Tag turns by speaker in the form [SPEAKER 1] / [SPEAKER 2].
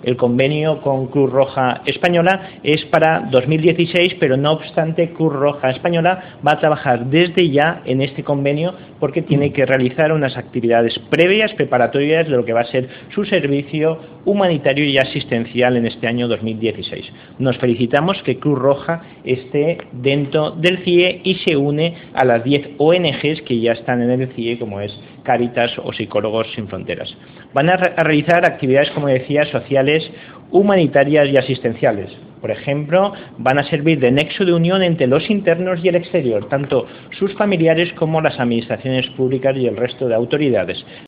[SPEAKER 1] El convenio con Cruz Roja Española es para 2016, pero no obstante Cruz Roja Española va a trabajar desde ya en este convenio porque tiene que realizar unas actividades previas, preparatorias de lo que va a ser su servicio humanitario y asistencial en este año 2016. Nos felicitamos que Cruz Roja esté dentro del CIE y se une a las 10 ONGs que ya están en el CIE, como es Cáritas o Psicólogos Sin Fronteras. Van a realizar actividades, como decía, sociales, humanitarias y asistenciales. Por ejemplo, van a servir de nexo de unión entre los internos y el exterior, tanto sus familiares como las administraciones públicas y el resto de autoridades.